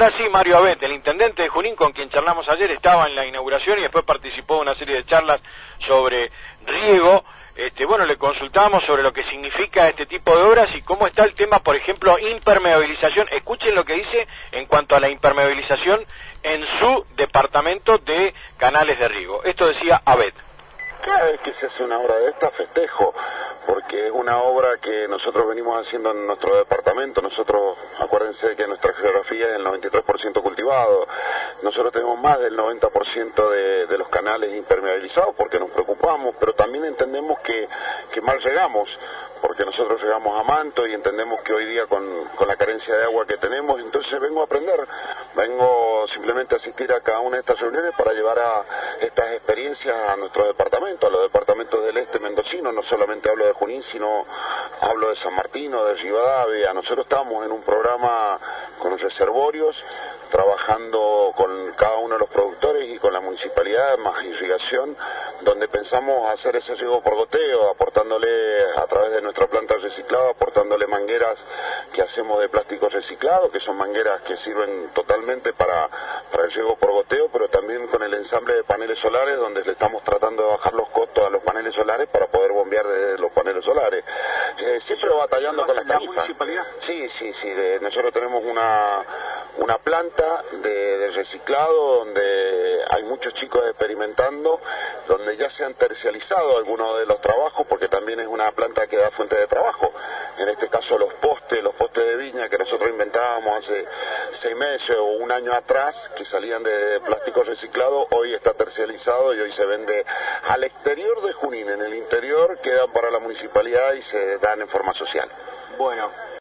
Ahora sí, Mario Abet, el intendente de Junín, con quien charlamos ayer, estaba en la inauguración y después participó de una serie de charlas sobre riego. Bueno, le consultamos sobre lo que significa este tipo de obras y cómo está el tema, por ejemplo, impermeabilización. Escuchen lo que dice en cuanto a la impermeabilización en su departamento de canales de riego. Esto decía Abet. Cada vez que se hace una obra de esta, festejo, porque es una obra que nosotros venimos haciendo en nuestro departamento. Nosotros, acuérdense que nuestra geografía es el 93% cultivado. Nosotros tenemos más del 90% de los canales impermeabilizados porque nos preocupamos, pero también entendemos que mal llegamos, porque nosotros llegamos a Manto y entendemos que hoy día con la carencia de agua que tenemos, entonces vengo a aprender, vengo simplemente a asistir a cada una de estas reuniones para llevar a estas experiencias a nuestro departamento, a los departamentos del este mendocino. No solamente hablo de Junín, sino hablo de San Martín, de Rivadavia. Nosotros estamos en un programa con los reservorios, trabajando con cada uno de los productores y con la municipalidad, más irrigación, donde pensamos hacer ese riego por goteo, aportándole a través de nuestra planta reciclada, aportándole mangueras que hacemos de plástico reciclado, que son mangueras que sirven totalmente para el riego por goteo, pero también con el ensamble de paneles solares, donde le estamos tratando de bajar los costos a los paneles solares para poder bombear desde los paneles solares. Siempre batallando con las tarifas. Sí, nosotros tenemos una planta de reciclado donde hay muchos chicos experimentando, donde ya se han tercializado algunos de los trabajos, porque también es una planta que da fuente de trabajo. En este caso los postes de viña que nosotros inventábamos hace 6 meses o un año atrás, que salían de plástico reciclado, hoy está tercializado y hoy se vende al exterior de Junín. En el interior quedan para la municipalidad y se dan en forma social. Bueno.